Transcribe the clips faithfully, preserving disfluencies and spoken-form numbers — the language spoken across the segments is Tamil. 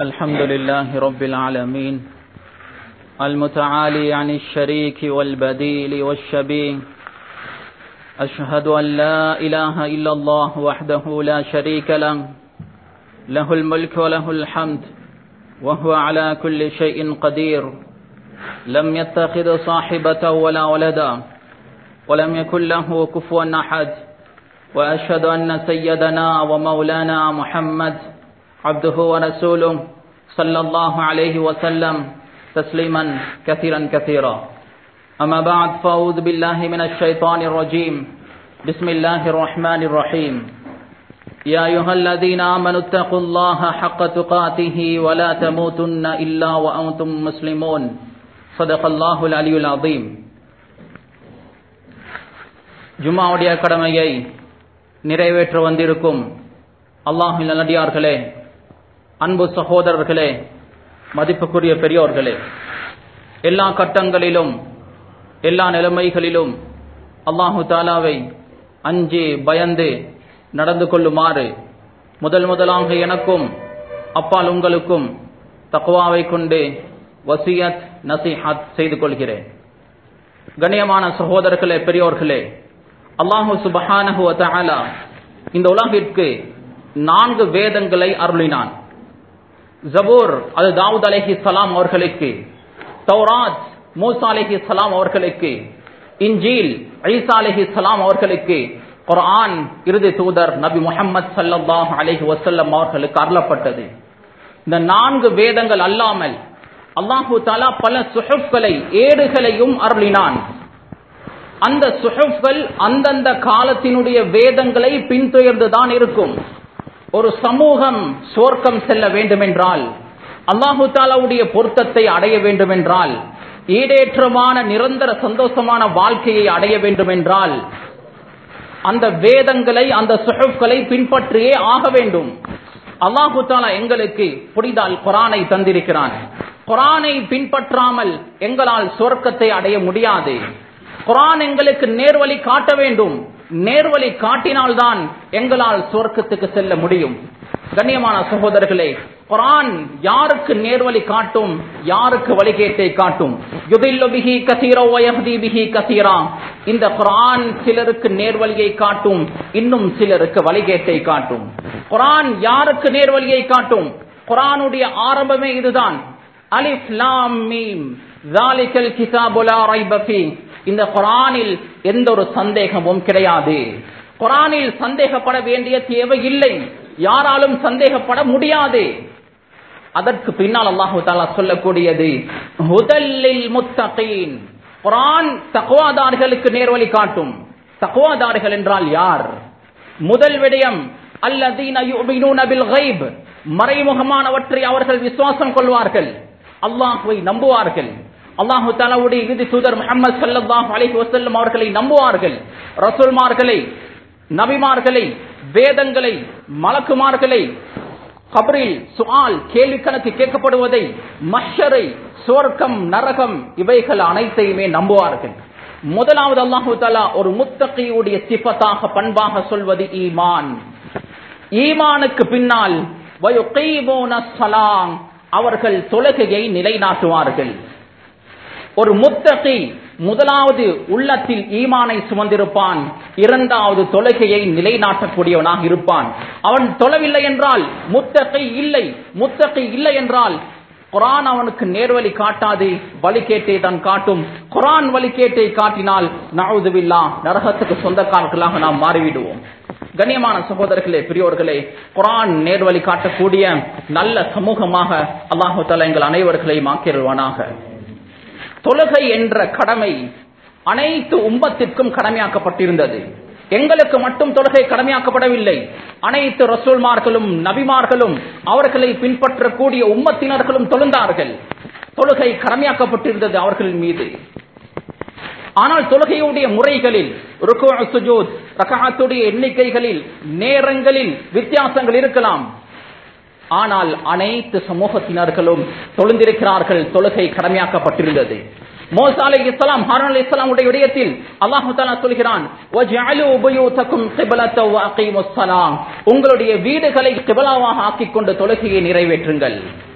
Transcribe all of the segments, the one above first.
الحمد لله رب العالمين المتعالي عن الشريك والبديل والشبيه. أشهد أن لا إله إلا الله وحده لا شريك له له الملك وله الحمد وهو على كل شيء قدير. لم يتخذ صاحبة ولا ولدا ولم يكن له كفوا أحد. وأشهد أن سيدنا ومولانا محمد عبده ورسوله صلى الله عليه وسلم تسليما كثيرا كثيرا. أما بعد فأعوذ بالله من الشيطان الرجيم. بسم الله الرحمن الرحيم. يا أيها الذين آمنوا اتقوا الله حق تقاته ولا تموتن إلا وأنتم مسلمون. صدق الله العلي العظيم. ஜும்மாவுடைய கடமையை நிறைவேற்ற வந்திருக்கும் அல்லாஹ்வின் நல்லடியார்களே, அன்பு சகோதரர்களே, மதிப்புக்குரிய பெரியோர்களே, எல்லா கட்டங்களிலும் எல்லா நிலைமைகளிலும் அல்லாஹு தாலாவை அஞ்சி பயந்து நடந்து கொள்ளுமாறு முதல் முதலாக எனக்கும் அப்பால் உங்களுக்கும் தக்வாவை கொண்டு வசியத் நசீஹத் செய்து கொள்கிறேன். கண்ணியமான சகோதரர்களே, பெரியோர்களே, அல்லாஹு சுப்ஹானஹு வ தஆலா இந்த உலகிற்கு நான்கு வேதங்களை அருளினான். ஜபூர் அது தாவூத் அலைஹிஸ்ஸலாம் அவர்களுக்கு, தௌராத் மூசா அலைஹிஸ்ஸலாம் அவர்களுக்கு, இன்ஜீல் ஈசா அலைஹிஸ்ஸலாம் அவர்களுக்கு, குர்ஆன் இறுதி தூதர் நபி முஹம்மது ஸல்லல்லாஹு அலைஹி வஸல்லம் அவர்களுக்கு அருளப்பட்டது. இந்த நான்கு வேதங்கள் அல்லாமல் அல்லாஹு தஆலா பல சுஹுஃப்களை ஏடுகளையும் அருளினான். அந்த சுஹுஃப்கள் அந்தந்த காலத்தினுடைய வேதங்களை பின்தொடர்ந்துதான் இருக்கும். ஒரு சமூகம் சொர்க்கம் செல்ல வேண்டும் என்றால், அல்லாஹு தஆலாவுடைய பொருத்தத்தை அடைய வேண்டும் என்றால், ஈடேற்றமான நிரந்தர சந்தோஷமான வாழ்க்கையை அடைய வேண்டும் என்றால், அந்த வேதங்களை அந்த சுஹுஃப்களை பின்பற்றியே ஆக வேண்டும். அல்லாஹு தஆலா எங்களுக்கு புனித அல் குர்ஆனை தந்திருக்கிறான். குர்ஆனை பின்பற்றாமல் எங்களால் சொர்க்கத்தை அடைய முடியாது. குர்ஆன் எங்களுக்கு நேர்வழி காட்ட வேண்டும். நேர்வழி காட்டினால்தான் எங்களால் சொர்க்கத்துக்கு செல்ல முடியும். கண்ணியமான சகோதரர்களே, குர்ஆன் யாருக்கு நேர்வழி காட்டும், யாருக்கு வழிகேட்டை காட்டும்? யுதில்லு பிஹி கஸீரா வ யஹ்தி பிஹி கஸீரா. இந்த குர்ஆன் சிலருக்கு நேர்வழியை காட்டும், இன்னும் சிலருக்கு வழிகேட்டை காட்டும். குர்ஆன் யாருக்கு நேர்வழியை காட்டும்? குர்ஆனுடைய ஆரம்பமே இதுதான். அலிஃப் லாம் மீம் ஸாலிகல் கிதாபு லா ரைப ஃபீ. இந்த குர்ஆனில் எந்த ஒரு சந்தேகமும் கிடையாது. குர்ஆனில் சந்தேகப்பட வேண்டிய தேவை இல்லை, யாராலும் சந்தேகப்பட முடியாது. அதற்கு பின்னால் அல்லாஹ் தஆலா சொல்லக்கூடியது ஹுதல் லில் முத்தகீன். குர்ஆன் தக்வாதார்களுக்கு நேர்வழி காட்டும். தக்வாதார்கள் என்றால் யார்? முதல் விடயம் அல்லதீன யுமினூன பில் கைப். மறைமுகமானவற்றை அவர்கள் விசுவாசம் கொள்வார்கள், அல்லாஹ்வை நம்புவார்கள். அல்லாஹு தஆலாவுடைய இறுதி தூதர் முஹம்மது ஸல்லல்லாஹு அலைஹி வஸல்லம் அவர்களை நம்புவார்கள். ரசூல்மார்களை, நபிமார்களை, வேதங்களை, மலக்குமார்களை, கபரில் சுஆல் கேள்வி கணக்கு கேட்கப்படுவதை, மஹ்ஷரை, சொர்க்கம், நரகம், இவைகள் அனைத்தையுமே நம்புவார்கள். முதலாவது அல்லாஹு தஆலா ஒரு முத்தகியுடைய சிஃபத்தாக பண்பாக சொல்வது ஈமான். ஈமானுக்கு பின்னால் வயுகீமூன ஸலாம், அவர்கள் தொழுகையை நிலைநாட்டுவார்கள். ஒரு முத்தகி முதலாவது உள்ளத்தில் ஈமானை சுமந்திருப்பான், இரண்டாவது தொழுகையை நிலைநாட்டக்கூடியவனாக இருப்பான். அவன் தொழவில்லை என்றால் முத்தகி இல்லை. முத்தகி இல்லை என்றால் குர்ஆன் அவனுக்கு நேர்வழி காட்டாது, வழிகேட்டை தான் காட்டும். குர்ஆன் வழிகேட்டை காட்டினால் நஊது பில்லாஹ், நரகத்துக்கு சொந்தக்காரர்களாக நாம் மாறிவிடுவோம். கண்ணியமான சகோதரர்களே, பெரியோர்களே, குர்ஆன் நேர்வழி காட்டக்கூடிய நல்ல சமூகமாக அல்லாஹ் தஆலா எங்கள் அனைவர்களையும் ஆக்கிடுவானாக. தொழுகை என்ற கடமை அனைத்து உம்மத்திற்கும் கடமையாக்கப்பட்டிருந்தது. எங்களுக்கு மட்டும் தொழுகை கடமையாக்கப்படவில்லை. அனைத்து ரசூல்மார்களும் நபிமார்களும் அவர்களை பின்பற்றக்கூடிய உம்மத்தினர்களும் தொழுந்தார்கள். தொழுகை கடமையாக்கப்பட்டிருந்தது அவர்களின் மீது. ஆனால் தொழுகையுடைய முறைகளில், ருக்கு, சுஜூத், ரக்அத்துடைய எண்ணிக்கைகளில், நேரங்களில் வித்தியாசங்கள் இருக்கலாம். ஆனால் அனைத்து சமூகத்தினர்களும் தொழுந்திருக்கிறார்கள். தொழுகை கடமையாக்கப்பட்டிருந்தது. மூசா அலைஹிஸ்ஸலாம் ஹாரூன் அலைஹிஸ்ஸலாம் உடைய விடயத்தில் அல்லாஹ் தஆலா சொல்கிறான் வஜஅலு புயூதகும் கிப்லத வ அகீமுஸ் ஸலாம், உங்களுடைய வீடுகளை கிப்லாவாக ஆக்கிக் கொண்டு தொழுகையை நிறைவேற்றுங்கள்.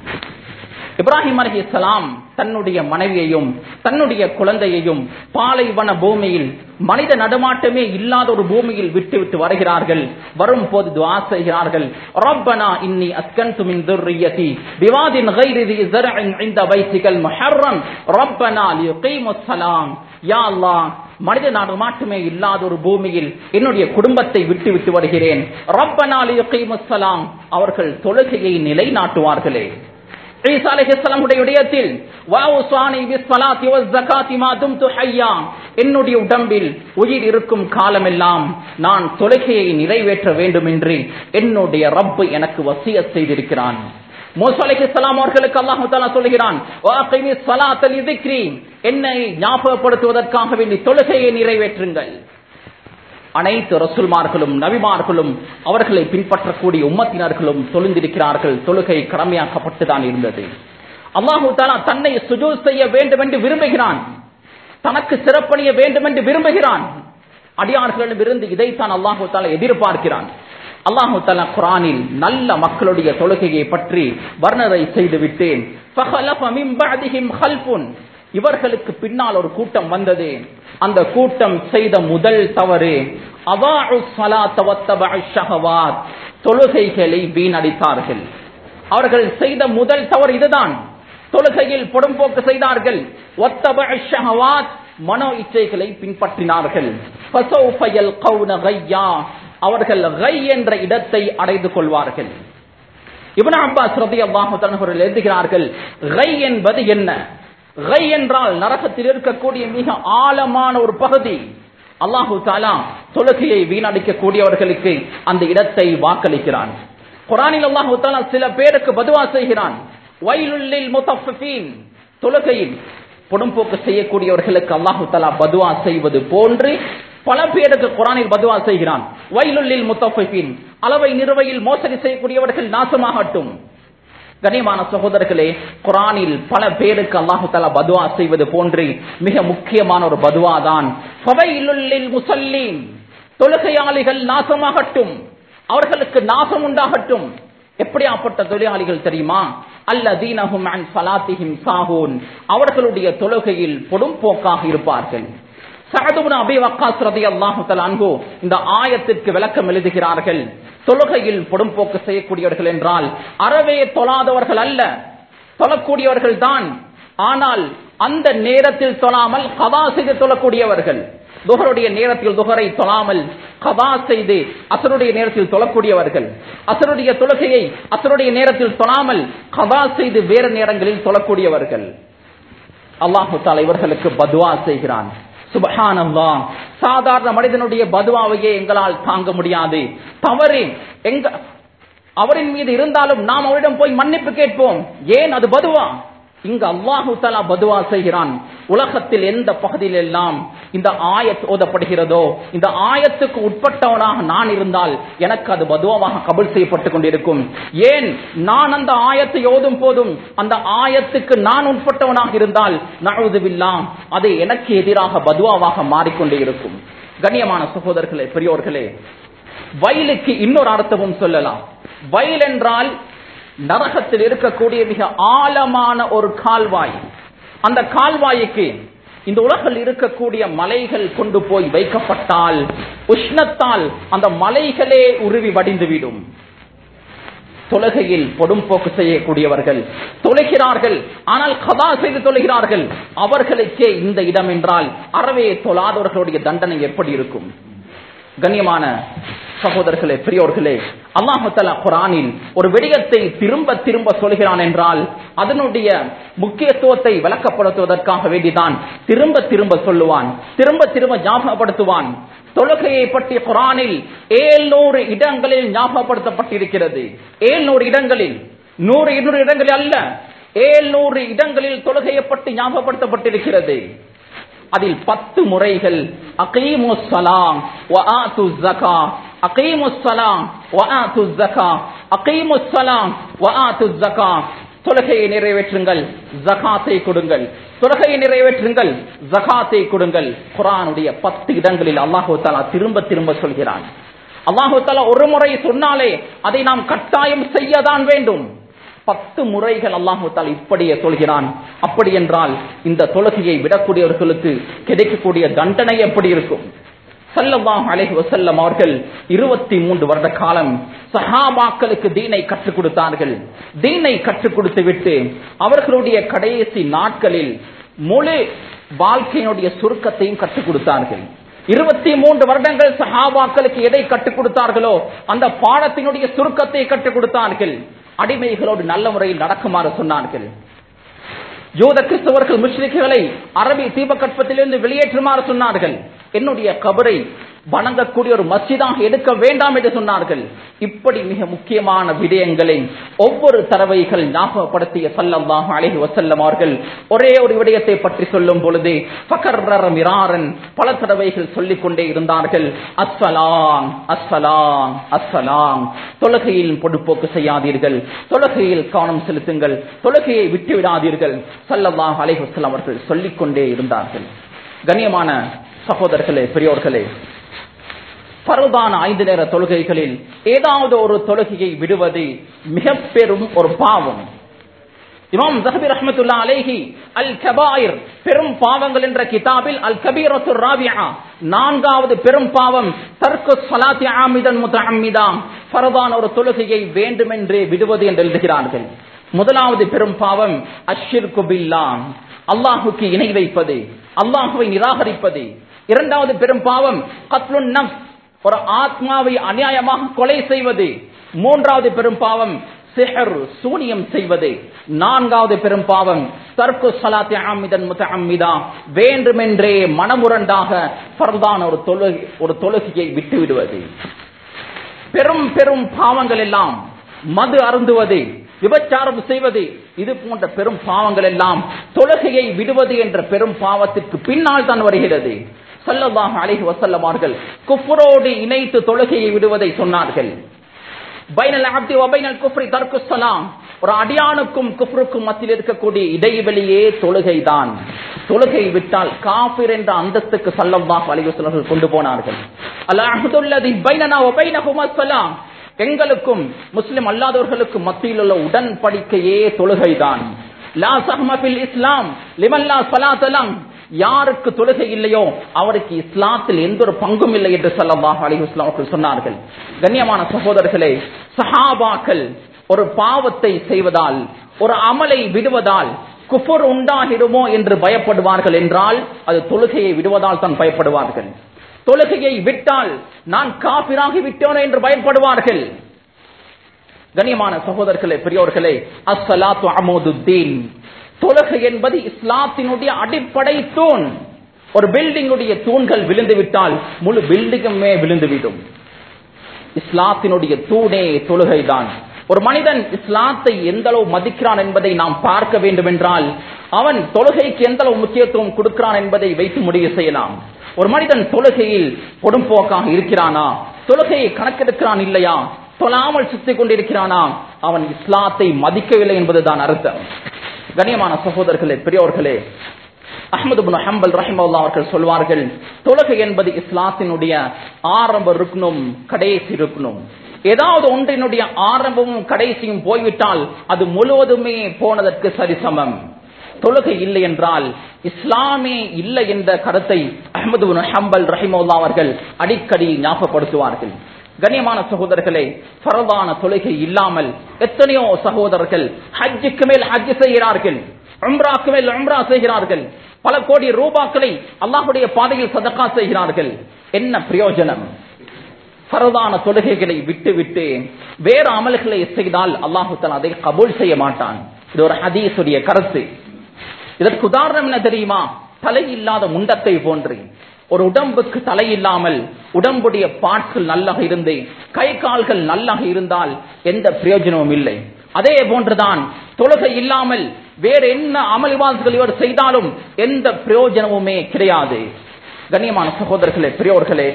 இப்ராஹிம் அலைஹிஸ்ஸலாம் தன்னுடைய மனைவியையும் தன்னுடைய குழந்தையையும் பாலைவன பூமியில் மனித நடமாட்டமே இல்லாத ஒரு பூமியில் விட்டு விட்டு வருகிறார்கள். வரும் போது துஆ செய்கிறார்கள், ரப்பனா இன்னி அஸ்கன்து மின் ذُرِّيَّتِي بِوَادٍ غَيْرِ ذِي زَرْعٍ عِندَ بَيْتِكَ الْمُحَرَّمِ رَبَّنَا لِيُقِيمُوا الصَّلَاةَ, யா அல்லாஹ், மனித நடமாட்டமே இல்லாத ஒரு பூமியில் என்னுடைய குடும்பத்தை விட்டு விட்டு வருகிறேன். ரப்பனா லியுகீமுஸ் ஸலாம், அவர்கள் தொழுகையை நிலைநாட்டுவார்களே. ஈசா அலைஹிஸ்ஸலாம் உடைய விடயத்தில் வஅஸானி பிஸ்ஸலாத்தி வஸ்ஸகாத்தி மா தும்து ஹய்யா, என்னுடைய உடம்பில் உயிர் இருக்கும் காலமெல்லாம் நான் தொழுகையை நிறைவேற்ற வேண்டும் என்று என்னுடைய ரப் எனக்கு வசியத் செய்திருக்கிறான். மூசா அலைஹிஸ்ஸலாம் அவர்களுக்கு அல்லாஹ் தஆலா சொல்கிறான் வஅகிமிஸ் ஸலாத்த லிذிக்ரி, என்னை ஞாபகப்படுத்துவதற்காக வேண்டி தொழுகையை நிறைவேற்றுங்கள். அனைத்து ரசூல்மார்களும் நபிமார்களும் அவர்களை பின்பற்றக்கூடிய உம்மத்தினர்களும் தொழுந்திருக்கிறார்கள். தொழுகை கடமையாக்கப்பட்டுதான் இருந்தது. அல்லாஹு தஆலா தன்னை சுஜூத் செய்ய வேண்டும் என்று விரும்புகிறான், தனக்கு சிறப்பணிய வேண்டும் என்று விரும்புகிறான். அடியார்களிடம் இருந்து இதைத்தான் அல்லாஹு தஆலா எதிர்பார்க்கிறான். அல்லாஹு தஆலா குர்ஆனில் நல்ல மக்களுடைய தொழுகையை பற்றி வர்ணனை செய்து விட்டேன். ஃபஹலஃப மின் பஅதிஹிம் ஹல்ஃபுன், இவர்களுக்கு பின்னால் ஒரு கூட்டம் வந்தது. அந்த கூட்டம் செய்த முதல் தவறு அதாஉ ஸலாத்த வத்தபஉ ஷஹவாத், தொழுகைகளை வீணடித்தார்கள். அவர்கள் செய்த முதல் தவறு இதுதான். தொழுகையில் பொடும்போக்கு செய்தார்கள். வத்தபஉ ஷஹவாத், மனோ இச்சைகளை பின்பற்றினார்கள். ஃபஸௌஃப யல்கௌன கய்யா, அவர்கள் கை என்ற இடத்தை அடைந்து கொள்வார்கள். இப்னு அப்பாஸ் ரலியல்லாஹு தஆலா அவர்கள் எழுதுகிறார்கள், கை என்பது என்ன? கை என்றால் நரகத்தில் இருக்கக்கூடிய மிக ஆழமான ஒரு பகுதி. அல்லாஹு தஆலா தொழுகையை வீணடிக்கக்கூடியவர்களுக்கு அந்த இடத்தை வாக்களிக்கிறான். குர்ஆனில் அல்லாஹு தஆலா சில பேருக்கு பதுவா செய்கிறான். வைலுல் லில் முத்தஃபிஃபீன், தொழுகையில் பொடும்போக்கு செய்யக்கூடியவர்களுக்கு அல்லாஹு தஆலா பதுவா செய்வது போன்று பல பேருக்கு குர்ஆனில் பதுவா செய்கிறான். வைலுல் லில் முத்தஃபிஃபீன், அளவை நிறுவையில் மோசடி செய்யக்கூடியவர்கள் நாசமாகட்டும். கனிமான சகோதரர்களே, குர்ஆனில் பல பேருக்கு அல்லாஹ் தஆலா பதுவா செய்வது போன்று மிக முக்கியமான ஒரு பதுவா தான் ஃபவைலுல் லில் முஸல்லீன், தொழுகையாளிகள் நாசமாகட்டும், அவர்களுக்கு நாசம் உண்டாகட்டும். எப்படியாப்பட்ட தொழுகையாளிகள் தெரியுமா? அல்லதீனஹும் அன் ஸலாத்திஹிம் சாஹூன், அவர்களுடைய தொழுகையில் பொடும்போக்காக இருப்பார்கள். சஅத் இப்னு அபீ வக்காஸ் ரலியல்லாஹு தஆலா அன்ஹு இந்த ஆயத்திற்கு விளக்கம் எழுதுகிறார்கள். தொழுகையில் பொடும்போக்கு செய்யக்கூடியவர்கள் என்றால் அறவே தொழாதவர்கள் அல்ல, தொழக்கூடியவர்கள் தான். ஆனால் அந்த நேரத்தில் தொழாமல் கதா செய்து தொழக்கூடியவர்கள். துஹருடைய நேரத்தில் துஹரை தொழாமல் கதா செய்து அஸ்ருடைய நேரத்தில் தொழக்கூடியவர்கள். அஸ்ருடைய தொழுகையை அஸ்ருடைய நேரத்தில் தொழாமல் கதா செய்து வேறு நேரங்களில் தொழக்கூடியவர்கள். அல்லாஹு தஆலா இவர்களுக்கு பதுவா செய்கிறான். சுப்ஹானல்லாஹ், சாதாரண மனிதனுடைய பதுவாவையே எங்களால் தாங்க முடியாது. தவறு எங்க அவரின் மீது இருந்தாலும் நாம் அவரிடம் போய் மன்னிப்பு கேட்போம். ஏன் அது பதுவா? இங்க அல்லாஹு தஆலா பதுவா செய்கிறான். உலகத்தில் எந்த பகுதியில் எல்லாம் இந்த ஆயத் ஓதப்படுகிறதோ இந்த ஆயத்துக்கு உட்பட்டவனாக நான் இருந்தால் எனக்கு அது பதுவாவாக கபூல் செய்யப்பட்டுக் கொண்டிருக்கும். ஏன்? நான் அந்த ஆயத்தை ஓதும் போதும் அந்த ஆயத்துக்கு நான் உட்பட்டவனாக இருந்தால் நஊது பில்லாஹ், அது எனக்கு எதிராக பதுவாவாக மாறிக்கொண்டே இருக்கும். கண்ணியமான சகோதரர்களே, பெரியோர்களே, வயலுக்கு இன்னொரு அர்த்தமும் சொல்லலாம். வயல் என்றால் நரகத்தில் இருக்கக்கூடிய மிக ஆழமான ஒரு கால்வாய். அந்த கால்வாய்க்கு இந்த உலகில் இருக்கக்கூடிய மலைகள் கொண்டு போய் வைக்கப்பட்டால் உஷ்ணத்தால் அந்த மலைகளே உருவி வடிந்துவிடும். தொழுகையில் பொடும்போக்கு செய்யக்கூடியவர்கள் தொழுகிறார்கள், ஆனால் கதா செய்து தொழுகிறார்கள். அவர்களுக்கே இந்த இடம் என்றால் அறவே தொழாதவர்களுடைய தண்டனை எப்படி இருக்கும்? கண்ணியமான சகோதரர்களே, பெரியோர்களே, அல்லாஹ் தஆலா குர்ஆனில் ஒரு விடயத்தை திரும்ப திரும்ப சொல்கிறான் என்றால் அதனுடைய முக்கியத்துவத்தை விளக்கப்படுத்துவதற்காக வேண்டிதான் திரும்ப திரும்ப சொல்லுவான், திரும்ப திரும்ப ஞாபகப்படுத்துவான். தொழுகையை பற்றி குர்ஆனில் ஏழ்நூறு இடங்களில் ஞாபகப்படுத்தப்பட்டிருக்கிறது. ஏழ்நூறு இடங்களில், நூறு இருநூறு இடங்களில் அல்ல, ஏழ்நூறு இடங்களில் தொழுகையை பற்றி ஞாபகப்படுத்தப்பட்டிருக்கிறது. அதில் பத்து முறைகள் அகீமுஸ் ஸலாம் வ ஆத்துஸ் ஸகா, அகீமுஸ் ஸலாம் வ ஆத்துஸ் ஸகா, அகீமுஸ் ஸலாம் வ ஆத்துஸ் ஸகா, தொழுகையை நிறைவேற்றுங்கள், ஜகாத்தை கொடுங்கள். தொழுகையை நிறைவேற்றுங்கள், ஜகாத்தை கொடுங்கள். குர்ஆனுடைய பத்து இடங்களில் அல்லாஹு தஆலா திரும்ப திரும்ப சொல்கிறான். அல்லாஹு தஆலா ஒரு முறை சொன்னாலே அதை நாம் கட்டாயம் செய்யதான் வேண்டும். பத்து முறைகள் அல்லாஹு தஆலா இப்படியே சொல்கிறான். அப்படி என்றால் இந்த தொழுகையை விடக்கூடியவர்களுக்கு கிடைக்கக்கூடிய தண்டனை எப்படி இருக்கும்? ஸல்லல்லாஹு அலைஹி வஸல்லம் அவர்கள் இருபத்தி மூன்று வருட காலம் சஹாபாக்களுக்கு தீனை கற்றுக் கொடுத்தார்கள். தீனை கற்றுக் கொடுத்து விட்டு அவர்களுடைய கடைசி நாட்களில் முழு வாழ்க்கையினுடைய சுருக்கத்தையும் கற்றுக் கொடுத்தார்கள். இருபத்தி மூன்று வருடங்கள் சஹாபாக்களுக்கு எதை கற்றுக் கொடுத்தார்களோ அந்த பாடத்தினுடைய சுருக்கத்தை கற்றுக் கொடுத்தார்கள். அடிமைகளோடு நல்ல முறையில் நடக்குமாறு சொன்னார்கள். யூத கிறிஸ்தவர்கள் முஸ்லிம்களை அரபி தீபகற்பத்திலிருந்து வெளியேற்றுமாறு சொன்னார்கள். என்னுடைய கபரை வணங்கக்கூடிய ஒரு மஸ்ஜிதாக எடுக்க வேண்டாம் என்று சொன்னார்கள். இப்படி மிக முக்கியமான விடயங்களை ஒவ்வொரு தடவைகள் ஞாபகப்படுத்திய ஸல்லல்லாஹு அலைஹி வஸல்லம் அவர்கள் ஒரே ஒரு விடயத்தை பற்றி சொல்லும் பொழுது ஃபகர்ரர மிராரன் பல தடவைகள் சொல்லிக் கொண்டே இருந்தார்கள். அஸ்ஸலாம் அஸ்ஸலாம் அஸ்ஸலாம். தொழுகையில் பொடுப்போக்கு செய்யாதீர்கள், தொழுகையில் கவனம் செலுத்துங்கள், தொழுகையை விட்டு விடாதீர்கள். ஸல்லல்லாஹு அலைஹி வஸல்லம் அவர்கள் சொல்லிக் கொண்டே இருந்தார்கள். கண்ணியமான சகோதரர்களே, பெரியோர்களே, பரதான ஐந்து நேர தொழுகைகளில் ஏதாவது ஒரு தொழுகையை விடுவது மிக பெரும் ஒரு பாவம். இமாம் ஸஹபி ரஹ்மத்துல்லாஹி அலைஹி அல் கபாயிர் பெரும் பாவங்கள் என்ற கிதாபில் அல் கபீரத்து ராபிஆ நான்காவது பெரும் பாவம் தர்க்கு ஸலாத்தி ஆமிதன் முத்தஅம்மிதா பரதான ஒரு தொழுகையை வேண்டுமென்றே விடுவது என்று எழுதுகிறார்கள். முதலாவது பெரும் பாவம் அஷ்ஷிர்கு பில்லாஹ், அல்லாஹ்வுக்கு இணை வைப்பது, அல்லாஹ்வை நிராகரிப்பது. இரண்டாவது பெரும் பாவம் கத்லுன் நஃப்ஸ், ஒரு ஆத்மாவை அநியாயமாக கொலை செய்வது. மூன்றாவது பெரும் பாவம் சிஹர், சூனியம் செய்வது. நான்காவது பெரும் பாவம் தர்க்கு ஸலாத்தி ஆமிதன் முத்தஅம்மிதா, வேண்டுமென்றே மனமுரண்டாக ஃபர்தான ஒரு தொழுகை ஒரு தொழுகையை விட்டு விடுவது. பெரும் பெரும் பாவங்கள் எல்லாம் மது அருந்துவது, விபச்சாரம் செய்வது, இது போன்ற பெரும் பாவங்கள் எல்லாம் தொழுகையை விடுவது என்ற பெரும் பாவத்திற்கு பின்னால் தான் வருகிறது. ஸல்லல்லாஹு அலைஹி வஸல்லம் அவர்கள் குஃப்ரோடு இணைத்து தொழுகையை விடுவதை சொன்னார்கள். பைனல் அப்தி வ பைனல் குஃப்ரி தர்க்கு ஸலாம், ஒரு அடியானுக்கும் குஃப்ருக்கும் மத்தியில் இருக்கக்கூடிய இடைவெளியே தொழுகைதான். தொழுகை விட்டால் காஃபிர் என்ற அந்தஸ்துக்கு ஸல்லல்லாஹு அலைஹி வஸல்லம் அவர்கள் கொண்டு போனார்கள். அல் அஹ்துல்லதி பைனனா வ பைனஹும் அஸ்ஸலாம், எங்களுக்கும் முஸ்லிம் அல்லாதவர்களுக்கும் மத்தியில் உள்ள உடன்படிக்கையே தொழுகைதான். லா ஸஹ்ம ஃபில் இஸ்லாம் லிமன் லா ஸலாத லஹு, யாருக்கு தொழுகை இல்லையோ அவருக்கு இஸ்லாத்தில் எந்த ஒரு பங்கும் இல்லை என்று ஸல்லல்லாஹு அலைஹி வஸல்லம் அவர்கள் சொன்னார்கள். கண்ணியமான சகோதரர்களே, சஹாபாக்கள் ஒரு பாவத்தை செய்வதால், ஒரு அமலை விடுவதால் குஃபர் உண்டாகிடுமோ என்று பயப்படுவார்கள் என்றால் அது தொழுகையை விடுவதால் தான் பயப்படுவார்கள். தொழுகையை விட்டால் நான் காபிராகி விட்டோனே என்று பயப்படுவார்கள். கண்ணியமான சகோதரர்களே, பெரியோர்களே, அஸ்ஸலாத்து அமூதுத்தீன், தொழுகை என்பது இஸ்லாத்தினுடைய அடிப்படை தூண். ஒரு பில்டிங்குடைய தூண்கள் விழுந்து விட்டால் முழு பில்டிங்குமே விழுந்துவிடும். இஸ்லாத்தினுடைய தூணே தொழுகைதான். ஒரு மனிதன் இஸ்லாத்தை எந்த அளவு மதிக்கிறான் என்பதை நாம் பார்க்க வேண்டும் என்றால் அவன் தொழுகைக்கு எந்த அளவு முக்கியத்துவம் கொடுக்கிறான் என்பதை வைத்து முடிவு செய்யலாம். ஒரு மனிதன் தொழுகையில் பொடும்போக்காக இருக்கிறானா, தொழுகையை கணக்கெடுக்கிறான் இல்லையா, தொழாமல் சுத்திக் கொண்டிருக்கிறானா, அவன் இஸ்லாத்தை மதிக்கவில்லை என்பதுதான் அர்த்தம். கண்ணியமான சகோதரர்களே, பெரியோர்களே, அஹ்மது இப்னு ஹம்பல் ரஹிமஹுல்லாஹ் அவர்கள் சொல்வார்கள், தொழுகை என்பது இஸ்லாத்தினுடைய ஆரம்ப ருக்னும் கடைசி ருக்னும். ஏதாவது ஒன்றினுடைய ஆரம்பமும் கடைசியும் போய்விட்டால் அது முழுவதுமே போனதற்கு சரிசமம். தொழுகை இல்லை என்றால் இஸ்லாமே இல்லை என்ற கருத்தை அஹ்மது இப்னு ஹம்பல் ரஹிமஹுல்லாஹ் அவர்கள் அடிக்கடி ஞாபகப்படுத்துவார்கள். கண்ணியமான சகோதரர்களே, ஃபர்தான தொழுகை இல்லாமல் எத்தனையோ சகோதரர்கள் ஹஜ்ஜுக்கு மேல் ஹஜ் செய்கிறார்கள், உம்ராக்கு மேல் உம்ரா செய்கிறார்கள், பல கோடி ரூபாக்களை அல்லாஹ்வுடைய பாதையில் சதகா செய்கிறார்கள். என்ன பிரயோஜனம்? ஃபர்தான தொழுகைகளை விட்டு விட்டு வேறு அமல்களை செய்தால் அல்லாஹ் தஆலா அதை கபூல் செய்ய மாட்டான். இது ஒரு ஹதீஸுடைய கருத்து. இதற்கு உதாரணம் என்ன தெரியுமா? தலை இல்லாத முண்டத்தை போன்று. ஒரு உடம்புக்கு தலை இல்லாமல் உடம்புடைய பாட்கள் நல்லாக இருந்து கை கால்கள் நல்லாக இருந்தால் எந்த பிரயோஜனமும் இல்லை. அதே போன்றுதான் தொழுகை இல்லாமல் வேறு என்ன அமல்வான்கள் இவர் செய்தாலும் எந்த பிரயோஜனமுமே கிடையாது. கண்ணியமான சகோதரர்களே, பெரியோர்களே,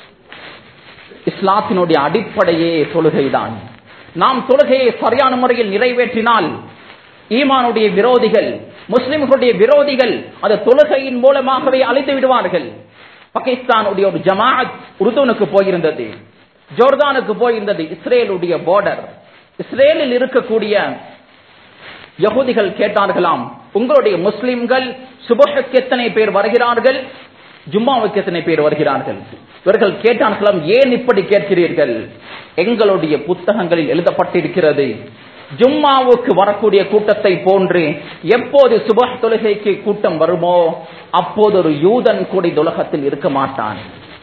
இஸ்லாத்தினுடைய அடிப்படையே தொழுகைதான். நாம் தொழுகையை சரியான முறையில் நிறைவேற்றினால் ஈமானுடைய விரோதிகள், முஸ்லிம்களுடைய விரோதிகள் அந்த தொழுகையின் மூலமாகவே அழித்து விடுவார்கள். பாகிஸ்தானுடைய ஒரு ஜமாஅத் உருதுனுக்கு போயிருந்தது, ஜோர்தானுக்கு போயிருந்தது. இஸ்ரேலுடைய பார்டர், இஸ்ரேலில் இருக்கக்கூடிய யகூதிகள் கேட்டார்களாம், உங்களுடைய முஸ்லிம்கள் சுபஹுக்கு எத்தனை பேர் வருகிறார்கள், ஜும்மாவுக்கு எத்தனை பேர் வருகிறார்கள்? இவர்கள் கேட்டார்களாம், ஏன் இப்படி கேட்கிறீர்கள்? எங்களுடைய புத்தகங்களில் எழுதப்பட்டிருக்கிறது, ஜும்மாவுக்கு வரக்கூடிய கூட்டத்தை போன்று எப்போது சுபஹ் தொழுகைக்கு கூட்டம் வருமோ அப்போது ஒரு யூதன் கூட உலகத்தில் இருக்க மாட்டான்.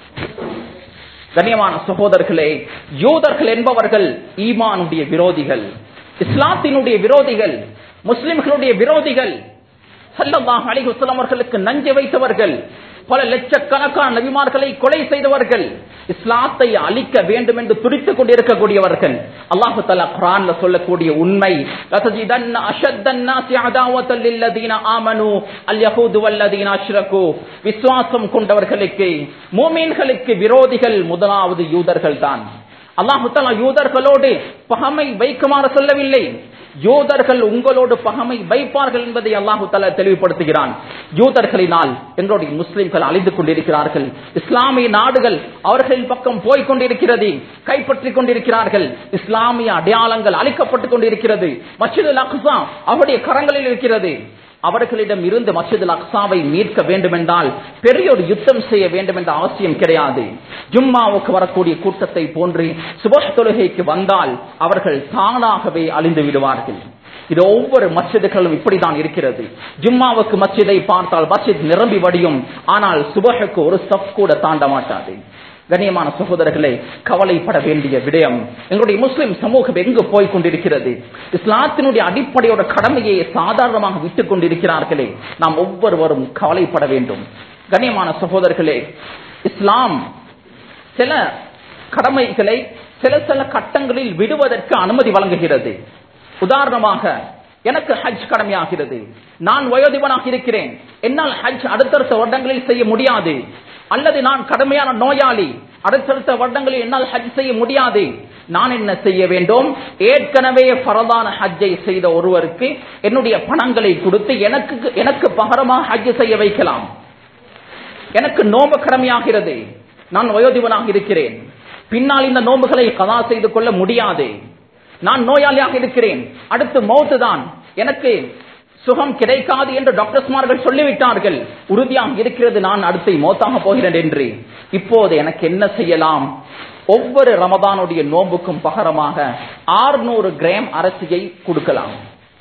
கண்ணியமான சகோதரர்களே, யூதர்கள் என்பவர்கள் ஈமானுடைய விரோதிகள், இஸ்லாத்தினுடைய விரோதிகள், முஸ்லிம்களுடைய விரோதிகள். ஸல்லல்லாஹு அலைஹி வஸல்லம் அவர்களுக்கு நஞ்சை வைத்தவர்கள், பல லட்சக்கணக்கான நபிமார்களை கொலை செய்தவர்கள், இஸ்லாத்தை அழிக்க வேண்டும் என்று துடித்துக் கொண்டிருக்கக்கூடியவர்கள். அல்லாஹ் தஆலா குர்ஆன்ல சொல்லக்கூடிய உண்மை, லதஜிதன்ன அஷத்தன்னாஸி அதாவத்தல் லில்லதீன ஆமனூ அல் யஹூது வல்லதீன அஷ்ரகு. விசுவாசம் கொண்டவர்களுக்கு, மூமின்களுக்கு விரோதிகள் முதலாவது யூதர்கள் தான். அல்லாஹ் தஆலா யூதர்களோடு பகைமை வைக்குமாறு சொல்லவில்லை, யூதர்கள் உங்களோடு பகைமை வைப்பார்கள் என்பதை அல்லாஹ் தஆலா தெளிவுபடுத்துகிறான். யூதர்களினால் எங்களுடைய முஸ்லிம்கள் அழிந்து கொண்டிருக்கிறார்கள். இஸ்லாமிய நாடுகள் அவர்களின் பக்கம் போய்க் கொண்டிருக்கிறது, கைப்பற்றிக் கொண்டிருக்கிறார்கள். இஸ்லாமிய அடையாளங்கள் அழிக்கப்பட்டுக் கொண்டிருக்கிறது. மஸ்ஜிதுல் அக்ஸா அவருடைய கரங்களில் இருக்கிறது. அவர்களிடம் இருந்து மஸ்ஜிதுல் அக்ஸாவை மீட்க வேண்டும் என்றால் பெரிய ஒரு யுத்தம் செய்ய வேண்டும் என்ற அவசியம் கிடையாது. ஜும்மாவுக்கு வரக்கூடிய கூட்டத்தை போன்று சுபஹ் தொழுகைக்கு வந்தால் அவர்கள் தானாகவே அழிந்து விடுவார்கள். இது ஒவ்வொரு மஸ்ஜிதுகளும் இப்படித்தான் இருக்கிறது. ஜும்மாவுக்கு மஸ்ஜிதை பார்த்தால் மஸ்ஜித் நிரம்பி வடியும், ஆனால் சுபஹுக்கு ஒரு சஃப் கூட தாண்ட மாட்டாது. கண்ணியமான சகோதரர்களே, கவலைப்பட வேண்டிய விடயம், எங்களுடைய முஸ்லிம் சமூகம் எங்கு போய் கொண்டிருக்கிறது? இஸ்லாத்தினுடைய அடிப்படையோட கடமையை சாதாரணமாக விட்டுக் கொண்டிருக்கிறார்களே, நாம் ஒவ்வொருவரும் கவலைப்பட வேண்டும். கண்ணியமான சகோதரர்களே, இஸ்லாம் சில கடமைகளை சில சில கட்டங்களில் விடுவதற்கு அனுமதி வழங்குகிறது. உதாரணமாக, எனக்கு ஹஜ் கடமையாகிறது, நான் வயோதிபனாக இருக்கிறேன், என்னால் ஹஜ் அடுத்தடுத்த வருடங்களில் செய்ய முடியாது, அல்லது நான் கடுமையான நோயாளி, அடுத்தடுத்த வருடங்களில் என்னால் ஹஜ் செய்ய முடியாது. நான் என்ன செய்ய வேண்டும்? ஏற்கனவே ஃபரதான ஹஜ்ஜை செய்த ஒருவருக்கு என்னுடைய பணங்களை கொடுத்து எனக்கு எனக்கு பகரமாக ஹஜ் செய்ய வைக்கலாம். எனக்கு நோம்பு கடமையாகிறது, நான் வயோதிபனாக இருக்கிறேன், பின்னால் இந்த நோம்புகளை கதா செய்து கொள்ள முடியாது, நான் நோயாளியாக இருக்கிறேன், அடுத்து மௌத்து தான், எனக்கு சுகம் கிடைக்காது என்று டாக்டர்ஸ்மார்கள் சொல்லிவிட்டார்கள், உறுதியாக இருக்கிறது நான் அடுத்து மௌத்தாக போகிறேன் என்று. இப்போது எனக்கு என்ன செய்யலாம்? ஒவ்வொரு ரமதானுடைய நோம்புக்கும் பகரமாக ஆறுநூறு கிராம் அரிசியை கொடுக்கலாம்.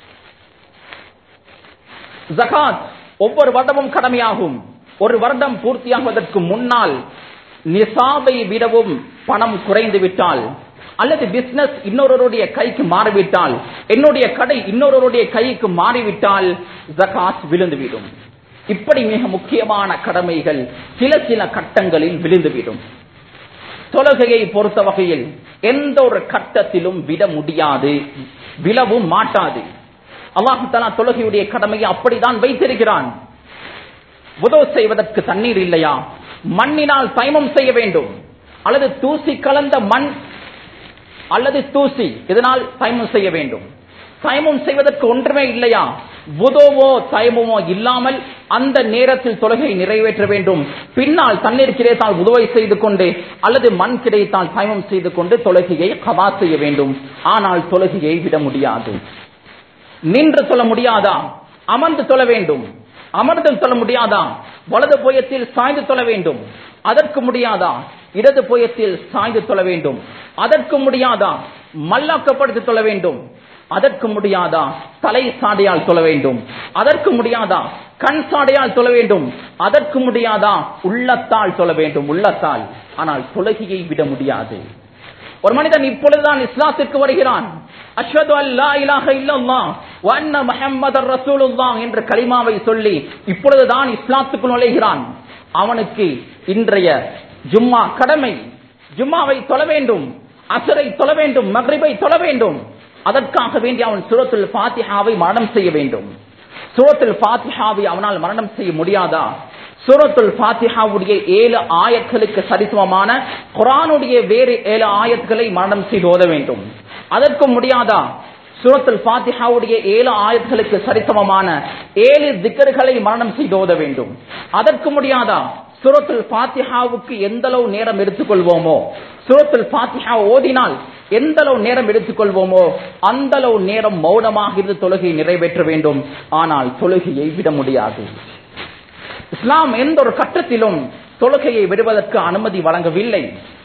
ஜகாத் ஒவ்வொரு வருடமும் கடமையாகும். ஒரு வருடம் பூர்த்தியாகுவதற்கு முன்னால் நிசாபை விடவும் பணம் குறைந்து விட்டால், அல்லது பிசினஸ் இன்னொருடைய கைக்கு மாறிவிட்டால், என்னுடைய கடை இன்னொருடைய கைக்கு மாறிவிட்டால் ஜகாத் விழுந்துவிடும். இப்படி மிக முக்கியமான கடமைகள் சில சில கட்டங்களில் விழுந்துவிடும். தொழுகையை பொறுத்த வகையில் எந்த ஒரு கட்டத்திலும் விட முடியாது, விழவும் மாட்டாது. அல்லாஹ் தஆலா தொழுகையுடைய கடமையை அப்படித்தான் வைத்திருக்கிறான். வுது செய்வதற்கு தண்ணீர் இல்லையா? மண்ணினால் தயமம் செய்ய வேண்டும், அல்லது தூசி கலந்த மண் அல்லது தூசி, இதனால் தயமம் செய்ய வேண்டும். தயமம் செய்வதற்கு ஒன்றுமே இல்லையா? வுதுவோ தயமமோ இல்லாமல் அந்த நேரத்தில் தொழுகை நிறைவேற்ற வேண்டும். பின்னால் தண்ணீர் கிடைத்தால் வுதுவை செய்து கொண்டு, அல்லது மண் கிடைத்தால் தயமம் செய்து கொண்டு தொழுகையை கதா செய்ய வேண்டும். ஆனால் தொழுகையை விட முடியாது. நின்று தொழ முடியாதா? அமர்ந்து தொழ வேண்டும். அமர்ந்து தொழ முடியாதா? வலது புயத்தில் சாய்ந்து தொழ வேண்டும். அதற்கு முடியாதா? இடது புயத்தில் சாய்ந்து தொழ வேண்டும். அதற்கு முடியாதா? மல்லாக்கப்படுத்தி தொழ வேண்டும். அதற்கு முடியாதா? தலை சாடையால் தொழ வேண்டும். அதற்கு முடியாதா? கண் சாடையால் தொழ வேண்டும். அதற்கு முடியாதா? உள்ளத்தால் தொழ வேண்டும், உள்ளத்தால். ஆனால் தொழுகையை விட முடியாது. ஒரு மனிதன் இப்பொழுதுதான் இஸ்லாத்திற்கு வருகிறான், அஷ்ஹது அல்லா இலாஹ இல்லல்லாஹ் வ அன்ன முஹம்மதர் ரசூலுல்லாஹ் என்ற கலிமாவை சொல்லி இப்பொழுதுதான் இஸ்லாத்துக்கு நுழைகிறான். அவனுக்கு இன்றைய ஜும்மா கடமை. ஜும்மாவை தொழ வேண்டும், அஸ்ரை தொழ வேண்டும், மக்ரிபை தொழ வேண்டும். அதற்காக வேண்டி அவன் சூரத்துல் ஃபாத்திஹாவை மரணம் செய்ய வேண்டும். சூரத்துல் ஃபாத்திஹாவை அவனால் மரணம் செய்ய முடியாதா? சூரத்துல் ஃபாத்திஹாவுடைய ஏழு ஆயத்துகளுக்கு சரிசமமான குர்ஆனுடைய வேறு ஏழு ஆயத்துகளை மரணம் செய்து ஓத வேண்டும். அதற்கு முடியாதா? சூரத்துல் ஃபாத்திஹாவுடைய ஏழு ஆயத்துகளுக்கு சரிசமமான ஏழு திக்ர்களை மரணம் செய்து ஓத வேண்டும். அதற்கு முடியாதா? சூரத்துல் ஃபாத்திஹாவுக்கு எந்த அளவு நேரம் எடுத்துக்கொள்வோமோ, சூரத்துல் ஃபாத்திஹா ஓதினால் எந்த அளவு நேரம் எடுத்துக்கொள்வோமோ அந்த அளவு நேரம் மௌனமாக இருந்து தொழுகையை நிறைவேற்ற வேண்டும். ஆனால் தொழுகையை விட முடியாது. இஸ்லாம் எந்த ஒரு கட்டத்திலும் தொழுகையை விடுவதற்கு அனுமதி வழங்கவில்லை.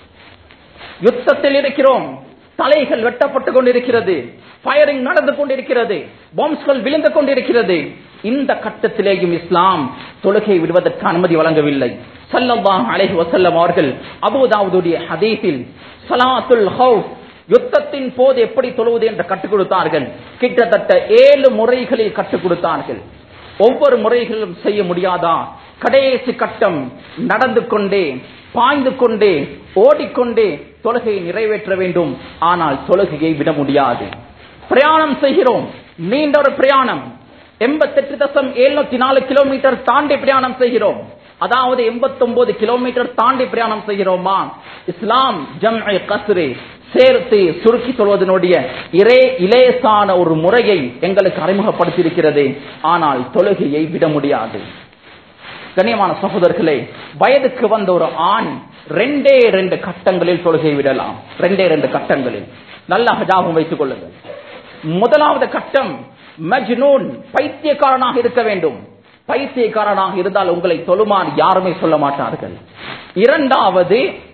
யுத்தத்தில் இருக்கிறோம், தலைகள் வெட்டப்பட்டுக் கொண்டிருக்கிறது, ஃபயரிங் நடந்து கொண்டிருக்கிறது, பாம்ஸ்கள் விழுந்து கொண்டிருக்கிறது. இந்த கட்டத்திலேயும் இஸ்லாம் தொழுகையை விடுவதற்கு அனுமதி வழங்கவில்லை. ஸல்லல்லாஹு அலைஹி வஸல்லம் அவர்கள் அபூதாவுதுடைய ஹதீஸில் ஸலாத்துல் ஹௌஃப், யுத்தத்தின் போது எப்படி தொழுவது என்று கற்றுக் கொடுத்தார்கள். கிட்டத்தட்ட ஏழு முறைகளில் கற்றுக் கொடுத்தார்கள். ஒவ்வொரு முறைகளிலும் செய்ய முடியாதா? கடைசி கட்டம் நடந்து கொண்டே, பாய்ந்து கொண்டே, ஓடிக்கொண்டே தொழுகையை நிறைவேற்ற வேண்டும். ஆனால் தொழுகையை விட முடியாது. பிரயாணம் செய்கிறோம், நீண்ட ஒரு பிரயாணம், எண்பத்தி எட்டு தசம் எழுநூத்தி நாலு கிலோமீட்டர் தாண்டி பிரயாணம் செய்கிறோம். அதாவது எண்பத்தி ஒன்பது கிலோமீட்டர் தாண்டி பிரயாணம் செய்கிறோமா? இஸ்லாம் ஜம்இ கஸ்ரி, சேர்த்து சுருக்கி சொல்வதனுடைய இரே இலேசான ஒரு முறையை எங்களுக்கு அறிமுகப்படுத்தியிருக்கிறது. ஆனால் தொழுகையை விட முடியாது. கண்ணியமான சகோதரர்களே, வயதுக்கு வந்த ஒரு ஆண் ரெண்டே ரெண்டு கட்டங்களில் தொழுகை விடலாம். ரெண்டே ரெண்டு கட்டங்களில் நல்ல ஞாபகம் வைத்துக் கொள்ளுங்கள். முதலாவது கட்டம் மஜ்னூன், பைத்தியக்காரனாக இருக்க வேண்டும். பைத்தியக்காரனாக இருந்தால் உங்களை தொழுமாறு யாருமே சொல்ல மாட்டார்கள். இரண்டாவது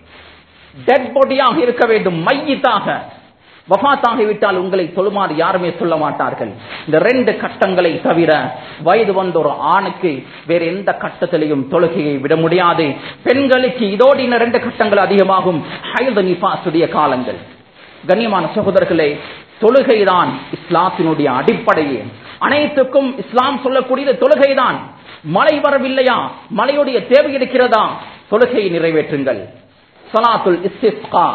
டெட் பாடியாக இருக்க வேண்டும், மையித்தாக வஃபாத்தாகிவிட்டால் உங்களை தொழுமாறு யாருமே சொல்ல மாட்டார்கள். இந்த ரெண்டு கட்டங்களை தவிர வயது வந்த ஒரு ஆணுக்கு வேற எந்த கட்டத்திலையும் தொழுகையை விட முடியாது. பெண்களுக்கு இதோடு இன்னும் ரெண்டு கட்டங்கள் அதிகமாகும், ஹைது நிஃபாஸுடைய காலங்கள். கண்ணியமான சகோதரர்களே, தொழுகைதான் இஸ்லாத்தினுடைய அடிப்படையே. அனைத்துக்கும் இஸ்லாம் சொல்லக்கூடியது தொழுகைதான். மழை வரவில்லையா, மழையுடைய தேவை இருக்கிறதா, தொழுகையை நிறைவேற்றுங்கள். ஸலாத்துல் இஸ்திஸ்கா,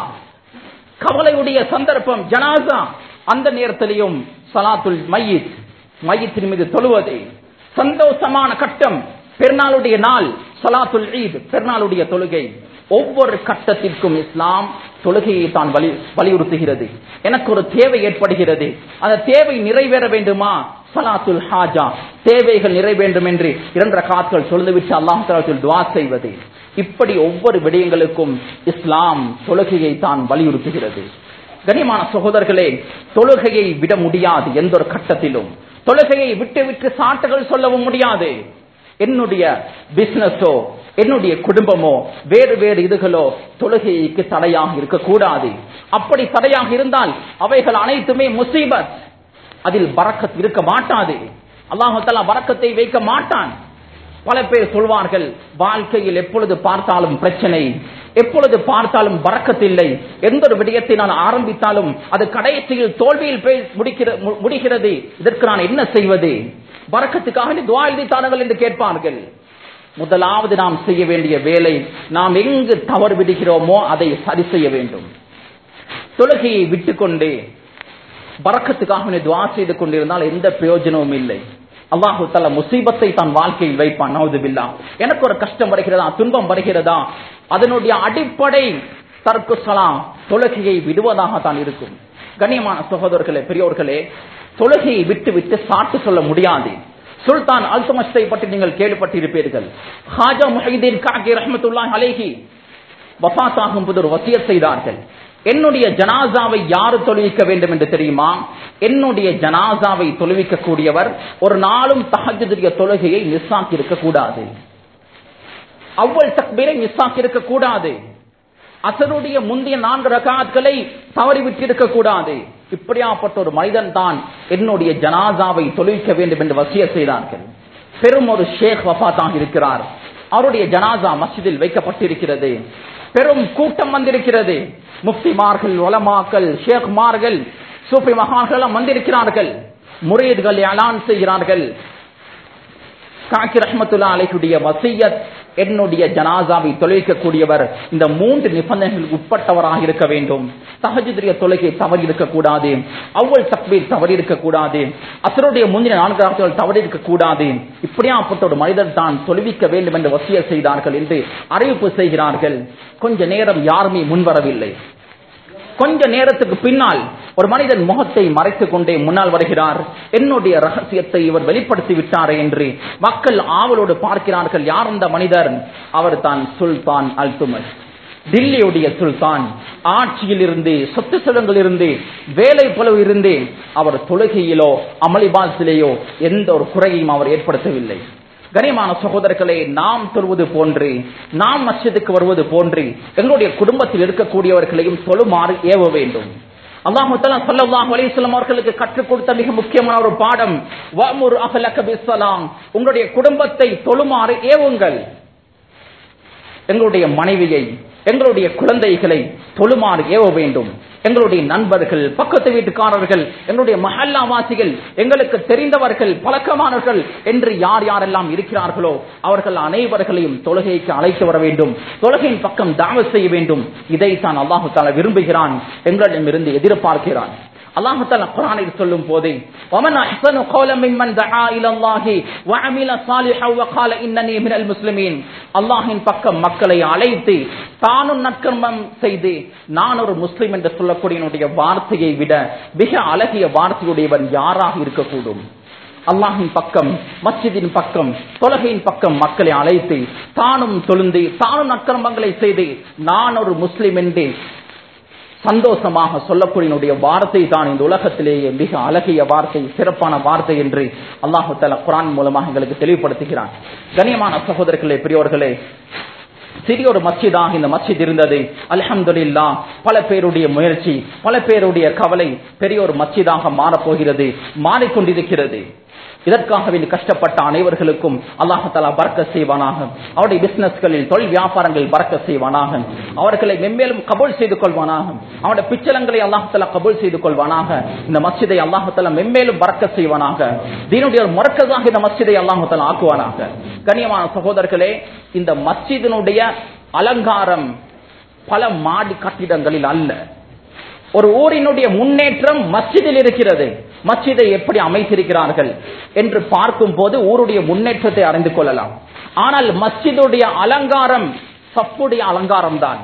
கவலையுடைய சந்தர்ப்பம், ஜனாசா, அந்த நேரத்திலையும் ஸலாத்துல் மய்யித், மய்யித்தின் மீது தொழுவது. சந்தோஷமான கட்டம், பெருநாளுடைய நாள், ஸலாத்துல் ஈத், பெருநாளுடைய தொழுகை. ஒவ்வொரு கட்டத்திற்கும் இஸ்லாம் தொழுகையை தான் வலி வலியுறுத்துகிறது. எனக்கு ஒரு தேவை ஏற்படுகிறது, அந்த தேவை நிறைவேற வேண்டுமா? ஸலாத்துல் ஹாஜா, தேவைகள் நிறைவேண்டும் என்று இரண்டு ரக்காத்கள் தொழுதுவிட்டு அல்லாஹ் தஆலா துஆ செய்வது. இப்படி ஒவ்வொரு விடயங்களுக்கும் இஸ்லாம் தொழுகையை தான் வலியுறுத்துகிறது. கண்ணியமான சகோதரர்களே, தொழுகையை விட முடியாது. எந்த ஒரு கட்டத்திலும் தொழுகையை விட்டு விட்டு சாட்டுகள் சொல்லவும் முடியாது. என்னுடைய பிசினஸோ, என்னுடைய குடும்பமோ, வேறு வேறு இதுகளோ தொழுகைக்கு தடையாக இருக்கக்கூடாது. அப்படி தடையாக இருந்தால் அவைகள் அனைத்துமே முசீபத், அதில் பரக்கத் இருக்க மாட்டாது. அல்லாஹ் தஆலா பரக்கத்தை வைக்க மாட்டான். பல பேர் சொல்வார்கள், வாழ்க்கையில் எப்பொழுது பார்த்தாலும் பிரச்சனை, எப்பொழுது பார்த்தாலும் பரக்கத் இல்லை, எந்த ஒரு விடயத்தை நான் ஆரம்பித்தாலும் அது கடைசியில் தோல்வியில் முடிகிறது, இதற்கு நான் என்ன செய்வது? பரக்கத்துக்காக துஆ எழுதி தாருங்கள் என்று கேட்பார்கள். முதலாவது நாம் செய்ய வேண்டிய வேலை, நாம் எங்கு தவறு விடுகிறோமோ அதை சரி செய்ய வேண்டும். தொழுகையை விட்டுக்கொண்டே பரக்கத்துக்காக துஆ செய்து கொண்டிருந்தால் எந்த பிரயோஜனமும் இல்லை. அல்லாஹு தஆலா முசீபத்தை தான் வாழ்க்கையில் வைப்பான். நவுது பில்லாஹ். எனக்கு ஒரு கஷ்டம் வருகிறதா, துன்பம் வருகிறதா, அதனுடைய அடிப்படை தர்க்கு ஸலாம், தொழுகையை விடுவதாக தான் இருக்கும். கண்ணியமான சகோதரர்களே, பெரியோர்களே, தொழுகையை விட்டு விட்டு சாட்டு சொல்ல முடியாது. சுல்தான் அல்துமஷ்தை பற்றி நீங்கள் கேள்விப்பட்டிருப்பீர்கள். ஹாஜா முஹைதீன் காக்கி ரஹ்மத்துல்லாஹி அலைஹி வஃபாத்தாகும் போது ஒரு வசியத் செய்தார்கள். என்னுடைய ஜனாசாவை யாரு தொழுவிக்க வேண்டும் என்று தெரியுமா? என்னுடைய ஜனாசாவை தொழுவிக்க கூடியவர் ஒரு நாளும் தஹஜ்ஜுடைய தொழுகையை மிஸ் ஆக்கி இருக்க கூடாது, அவ்வல் தக்பீரை மிஸ் ஆக்கி இருக்க கூடாது, அஸருடைய முந்தைய நான்கு ரகாத்களை தவறிவிட்டு இருக்க கூடாது. இப்படியாப்பட்ட ஒரு மனிதன் தான் என்னுடைய ஜனாசாவை தொழுவிக்க வேண்டும் என்று வசியத் செய்தார்கள். பெரும் ஒரு ஷேக் வஃபாத்தாக இருக்கிறார். அவருடைய ஜனாசா மஸ்ஜிதில் வைக்கப்பட்டிருக்கிறது. பெரும் கூட்டம் வந்திருக்கிறது. முஃப்திமார்கள், உலமாக்கள், ஷேக்மார்கள், சூஃபி மகான்கள் வந்திருக்கிறார்கள். முரீத்கள் எலான் செய்கிறார்கள், காக்கி ரஹ்மத்துல்லாஹி அலைஹியுடைய வசியத், என்னுடைய ஜனாசாவை தொழுவிக்க கூடியவர் இந்த மூன்று நிபந்தனைகளுக்கு உட்பட்டவராக இருக்க வேண்டும். தஹஜ்ஜுடைய தொழுகை தவறி இருக்க கூடாது, அவ்வல் தக்பீர் தவறி இருக்க கூடாது, அஸ்ருடைய முந்தின நான்கு ரக்காத்துகள் தவறி இருக்க கூடாது. இப்படியாப்பட்ட ஒரு மனிதர் தான் தொழுவிக்க வேண்டும் என்று வசியத் செய்தார்கள் என்று அறிவிப்பு செய்கிறார்கள். கொஞ்ச நேரம் யாருமே முன்வரவில்லை. கொஞ்ச நேரத்துக்கு பின்னால் ஒரு மனிதன் முகத்தை மறைத்துக் கொண்டே முன்னால் வருகிறார். என்னுடைய ரகசியத்தை இவர் வெளிப்படுத்தி விட்டாரே என்று மக்கள் ஆவலோடு பார்க்கிறார்கள். யார் அந்த மனிதர்? அவர் தான் சுல்தான் அல்துமஸ், தில்லியுடைய சுல்தான். ஆட்சியில் இருந்து, சொத்து செல்வங்கள் இருந்து, வேலை பளு இருந்து அவர் தொழுகையிலோ அமளிபாசிலேயோ எந்த ஒரு குறையையும் அவர் ஏற்படுத்தவில்லை. கனிமான சகோதரர்களே, நாம் தொழுவது போன்று, நாம் மஸ்ஜிதுக்கு வருவது போன்று எங்களுடைய குடும்பத்தில் இருக்கக்கூடியவர்களையும் தொழுமாறு ஏவ வேண்டும். அல்லாஹ் தஆலா ஸல்லல்லாஹு அலைஹி வஸல்லம் அவர்களுக்கு கற்றுக் கொடுத்த மிக முக்கியமான ஒரு பாடம், வஅமுர் அஹ்லக பிஸ்ஸலாம், உங்களுடைய குடும்பத்தை தொழுமாறு ஏவுங்கள். எங்களுடைய மனைவியை, எங்களுடைய குழந்தைகளை தொழுமாறு ஏவ வேண்டும். எங்களுடைய நண்பர்கள், பக்கத்து வீட்டுக்காரர்கள், எங்களுடைய மஹல்லாவாசிகள், எங்களுக்கு தெரிந்தவர்கள், பழக்கமானவர்கள் என்று யார் யாரெல்லாம் இருக்கிறார்களோ அவர்கள் அனைவர்களையும் தொழுகைக்கு அழைத்து வர வேண்டும். தொழுகையின் பக்கம் தாவத் செய்ய வேண்டும். இதைத்தான் அல்லாஹ் தஆலா விரும்புகிறான், எங்களிடமிருந்து எதிர்பார்க்கிறான். அல்லாஹ் தஆலா குர்ஆனில் சொல்லும் போது, வமன் அஹ்ஸனு கௌலன் மிம்மன் தஆ இலல்லாஹி வஅமில ஸாலிஹன் வகால இன்னனி மினல் முஸ்லிமீன், அல்லாஹ்வின் பக்கம் மக்களை அழைத்து தானும் நற்கர்மம் செய்து நான் ஒரு முஸ்லிம் என்று சொல்லக்கூடிய வார்த்தையை விட மிக அழகிய வார்த்தையுடையவன் யாராக இருக்கக்கூடும்? அல்லாஹின் பக்கம், மஸ்ஜிதின் பக்கம், தொழுகையின் பக்கம் மக்களை அழைத்து தானும் தொழுந்து தானும் நற்கர்மங்களை செய்து நான் ஒரு முஸ்லிம் என்று சந்தோஷமாக சொல்லக்கூடிய வார்த்தை தான் இந்த உலகத்திலேயே மிக அழகிய வார்த்தை, சிறப்பான வார்த்தை என்று அல்லாஹ் தஆலா குர்ஆன் மூலமாக எங்களுக்கு தெளிவுபடுத்துகிறான். கண்ணியமான சகோதரர்களே, பெரியோர்களே, சிறிய ஒரு மஸ்ஜிதாக இந்த மஸ்ஜித் இருந்தது. அல்ஹம்துலில்லாஹ், பல பேருடைய முயற்சி, பல பேருடைய கவலை பெரிய ஒரு மஸ்ஜிதாக மாறப்போகிறது, மாறிக்கொண்டிருக்கிறது. இதற்காக கஷ்டப்பட்ட அனைவர்களுக்கும் அல்லாஹ் தஆலா பரக்கத் செய்வானாக. அவருடைய பிசினஸ்களில், தொழில் வியாபாரங்களில் பரக்கத் செய்வானாக. அவர்களை மென்மேலும் கபூல் செய்து கொள்வானாக. அவருடைய பிச்சலங்களை அல்லாஹ் தஆலா கபூல் செய்து கொள்வானாக. இந்த மஸ்ஜிதை அல்லாஹ் தஆலா மென்மேலும் பரக்கத் செய்வானாக. தீனுடைய ஒரு மர்க்கஸாக இந்த மஸ்ஜிதை அல்லாஹ் தஆலா ஆக்குவானாக. கண்ணியமான சகோதரர்களே, இந்த மஸ்ஜிதினுடைய அலங்காரம் பல மாடி கட்டிடங்களில் அல்ல. ஒரு ஊரினுடைய முன்னேற்றம் மஸ்ஜிதில் இருக்கிறது. மஸ்ஜிதை எப்படி அமைத்திருக்கிறார்கள் என்று பார்க்கும் போது ஊருடைய முன்னேற்றத்தை அறிந்து கொள்ளலாம். ஆனால் மஸ்ஜிதுடைய அலங்காரம் சப்புடைய அலங்காரம் தான்.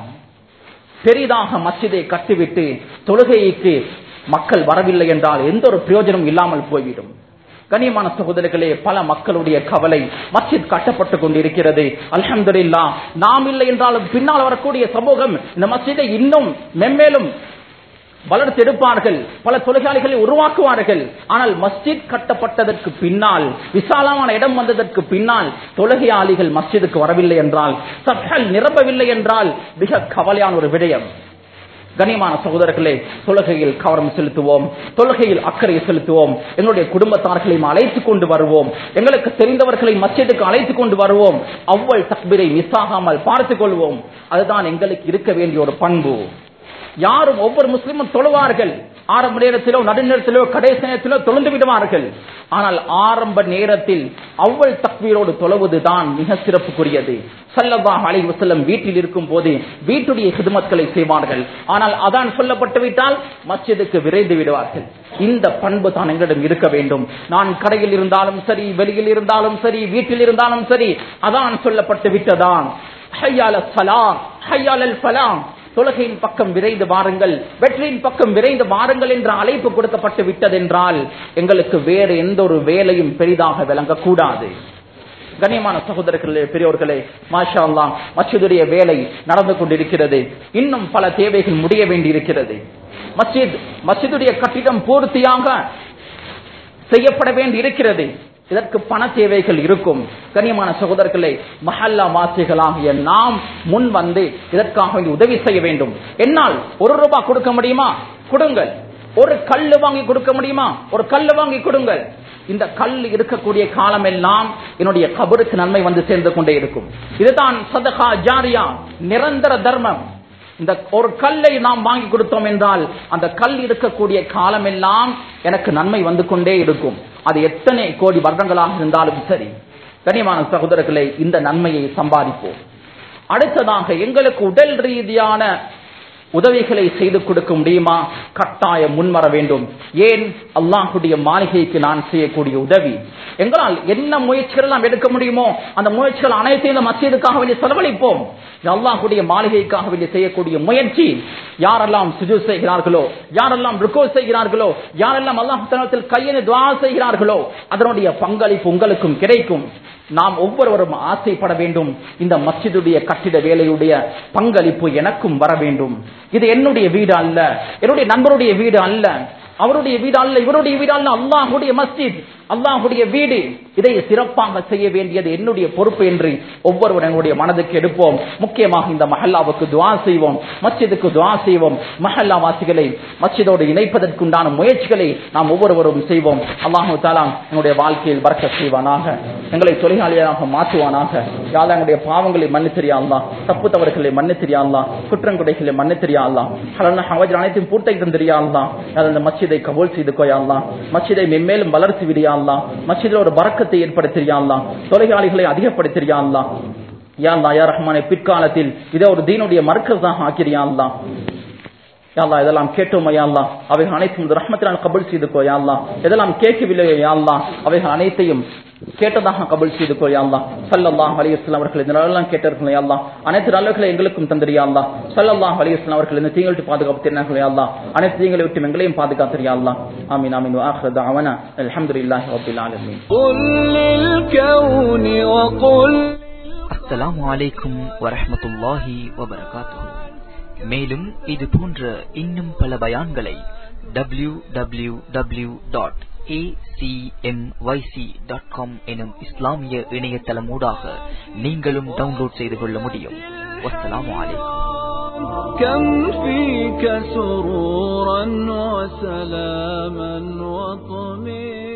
பெரிதாக மஸ்ஜிதை கட்டிவிட்டு தொழுகைக்கு மக்கள் வரவில்லை என்றால் எந்த ஒரு பிரயோஜனம் இல்லாமல் போய்விடும். கண்ணியமான சகோதரர்களே, பல மக்களுடைய கவலை, மஸ்ஜித் கட்டப்பட்டுக் கொண்டிருக்கிறது. அல்ஹம்துலில்லாஹ், நாம் இல்லை என்றாலும் பின்னால் வரக்கூடிய சமூகம் இந்த மஸ்ஜிதை இன்னும் மென்மேலும் வளர்த்தெடுப்பார்கள், பல தொழிலாளிகளை உருவாக்குவார்கள். ஆனால் மஸ்ஜித் கட்டப்பட்டதற்கு பின்னால், விசாலமான இடம் வந்ததற்கு பின்னால் தொழுகையாளிகள் மஸ்ஜிதுக்கு வரவில்லை என்றால், சஃப்கள் நிரம்பவில்லை என்றால் மிக கவலையான ஒரு விடயம். கண்ணியமான சகோதரர்களே, தொழுகையில் கவனம் செலுத்துவோம், தொழுகையில் அக்கறை செலுத்துவோம். எங்களுடைய குடும்பத்தார்களையும் அழைத்துக் கொண்டு வருவோம், எங்களுக்கு தெரிந்தவர்களை மஸ்ஜிதுக்கு அழைத்துக் கொண்டு வருவோம். அவ்வள் தக்பீரை மிஸ் ஆகாமல் பார்த்துக் கொள்வோம். அதுதான் எங்களுக்கு இருக்க வேண்டிய ஒரு பண்பு. யாரும் ஒவ்வொரு முஸ்லிமும் தொழுவார்கள், ஆரம்ப நேரத்திலோ நடுநேரத்திலோ கடைசி நேரத்திலோ தொழுந்து விடுவார்கள். ஆனால் ஆரம்ப நேரத்தில் அவ்வள் தக்பீரோடு தொழுவதுதான் மிக சிறப்புக்குரியது. ஸல்லல்லாஹு அலைஹி வஸல்லம் வீட்டில் இருக்கும் போது வீட்டுடைய ஹிதுமத்களை செய்வார்கள். ஆனால் அதான் சொல்லப்பட்டு விட்டால் மஸ்ஜிதுக்கு விரைந்து விடுவார்கள். இந்த பண்பு தான் எங்களிடம் இருக்க வேண்டும். நான் கடையில் இருந்தாலும் சரி, வெளியில் இருந்தாலும் சரி, வீட்டில் இருந்தாலும் சரி, அதான் சொல்லப்பட்டு விட்டதான். ஹய்ய அலஸ் ஸலாத், ஹய்ய அலல் ஃபலாஹ், தொழுகையின் பக்கம் விரைந்து வாருங்கள், வெற்றியின் பக்கம் விரைந்து வாருங்கள் என்ற அழைப்பு கொடுக்கப்பட்டு விட்டதென்றால் எங்களுக்கு வேறு எந்த ஒரு வேலையும் பெரிதாக விளங்கக்கூடாது. கண்ணியமான சகோதரர்களே, பெரியோர்களே, மாஷா அல்லாஹ், மஸ்ஜிதுடைய வேலை நடந்து கொண்டிருக்கிறது. இன்னும் பல தேவைகள் முடிய வேண்டி இருக்கிறது. மஸ்ஜித் மஸ்ஜிதுடைய கட்டிடம் பூர்த்தியாக செய்யப்பட வேண்டி இருக்கிறது. இதற்கு பண தேவைகள் இருக்கும். கண்ணியமான சகோதரர்களே, மஹல்லா வாசிகளாகிய நாம் முன் வந்து இதற்காக உதவி செய்ய வேண்டும். என்னால் ஒரு ரூபாய் கொடுக்க முடியுமா? கொடுங்கள். ஒரு கல்லு வாங்கி கொடுக்க முடியுமா? ஒரு கல்லு வாங்கி கொடுங்கள். இந்த கல் இருக்கக்கூடிய காலம் எல்லாம் என்னுடைய கபருக்கு நன்மை வந்து சேர்ந்து கொண்டே இருக்கும். இதுதான் சதகா ஜாரியா, நிரந்தர தர்மம். இந்த ஒரு கல்லை நாம் வாங்கி கொடுத்தோம் என்றால் அந்த கல் இருக்கக்கூடிய காலம் எல்லாம் எனக்கு நன்மை வந்து கொண்டே இருக்கும். அது எத்தனை கோடி வருடங்களாக இருந்தாலும் சரி. கண்ணியமான சகோதரர்களை, இந்த நன்மையை சம்பாதிப்போம். அடுத்ததாக எங்களுக்கு உடல் ரீதியான உதவிகளை செய்து கொடுக்க முடியுமா? கட்டாயம் முன்வர வேண்டும். ஏன்? அல்லாஹ்வுடைய மாளிகைக்கு நான் செய்யக்கூடிய உதவி. எங்களால் என்ன முயற்சிகள் நாம் எடுக்க முடியுமோ அந்த முயற்சிகள் அனைத்தையும் இந்த மஸ்ஜிதுக்காக வேண்டி செலவழிப்போம். அல்லாஹ்வுடைய மாளிகைக்காக வேண்டி செய்யக்கூடிய முயற்சி யாரெல்லாம் சுஜூத் செய்கிறார்களோ, யாரெல்லாம் ருக்கூ செய்கிறார்களோ, யாரெல்லாம் அல்லாஹ் தஆலாவில் கையெழுந்து துஆ செய்கிறார்களோ அதனுடைய பங்களிப்பு உங்களுக்கும் கிடைக்கும். நாம் ஒவ்வொருவரும் ஆசைப்பட வேண்டும், இந்த மஸ்ஜிதுடைய கட்டிட வேலையுடைய பங்களிப்பு எனக்கும் வர வேண்டும். இது என்னுடைய வீடு அல்ல, என்னுடைய நண்பருடைய வீடு அல்ல, அவருடைய வீடு அல்ல, இவருடைய வீடு அல்ல, அல்லாஹ்வுடைய மஸ்ஜித், அல்லாஹ்வுடைய வீடு. இதை சிறப்பாக செய்ய வேண்டியது என்னுடைய பொறுப்பு என்று ஒவ்வொருவரும் எங்களுடைய மனதுக்கு எடுப்போம். முக்கியமாக இந்த மஹல்லாவுக்கு துஆ செய்வோம், மஸ்ஜிதுக்கு துஆ செய்வோம். மஹல்லா வாசிகளை மஸ்ஜிதோடு இணைப்பதற்குண்டான முயற்சிகளை நாம் ஒவ்வொருவரும் செய்வோம். அல்லாஹ் தஆலா எங்களுடைய வாழ்க்கையில் பரக்கத் செய்வானாக, எங்களை தொழிலாளியாக மாற்றுவானாக. யா அல்லாஹ் எங்களுடைய பாவங்களை மன்னித்திரியா அல்லாஹ், தப்பு தவறுகளை மன்னித்திரியா அல்லாஹ், குற்றங்குறைகளை மன்னித்திரியா அல்லாஹ், ஹலால் ஹவாஜ் அனைத்தையும் பூர்த்தி தந்திரியா அல்லாஹ். அந்த மஸ்ஜிதை கபூல் செய்து கொயா அல்லாஹ், மஸ்ஜிதை மென்மேலும் வளர்த்து விடியா அல்லாஹ், மஸ்ஜிதில் ஒரு பரக்கத்தை ஏற்படுத்தியா அல்லாஹ், தொழிலாளிகளை அதிகப்படுத்தியா அல்லாஹ். யா அல்லாஹ் யா ரஹ்மானே, பிற்காலத்தில் இதை ஒரு தீனுடைய மர்கஸாக ஆக்கிறியா அல்லாஹ். யா அல்லாஹ் இதெல்லாம் கேட்டோம் யா அல்லாஹ், அவைகள் அனைத்தும் ரஹ்மத்தினால் கபூல் செய்து கொயா அல்லாஹ். இதெல்லாம் கேட்கவில்லையோ யா அல்லாஹ், அவைகள் அனைத்தையும் கேட்டதாக கபூல் செய்து கொள் யா அல்லாஹ். ஸல்லல்லாஹு அலைஹி வஸல்லம் அவர்கள் இந்த நாளெல்லாம் கேட்டார்கள் யா அல்லாஹ், அனைத்து நல்லவைகளை எங்களுக்கும் தந்திரு யா அல்லாஹ். ஸல்லல்லாஹு அலைஹி வஸல்லம் அவர்கள் இந்த தீங்களை பாதுகாப்பு தெரிந்தார்கள் யா அல்லாஹ், அனைத்து தீங்களை விட்டு எங்களையும் பாதுகாத்து யா அல்லாஹ். ஆமீன் ஆமீன். வ ஆখির دعوانا அல்ஹம்துலில்லாஹி ரப்பில் ஆலமீன். குல் லில் கௌனி வ குல். அஸ்ஸலாமு அலைக்கும் வரஹ்மத்துல்லாஹி வ பரகாத்துஹு. மேலும் இது போன்ற இன்னும் பல பயான்களை W W W dot A C M Y C dot com எனும் இஸ்லாமிய இணையதளம் ஊடாக நீங்களும் டவுன்லோட் செய்து கொள்ள முடியும். வஸ்ஸலாமு அலைக்கும். كم فيك سرورا وسلاما وطمئنا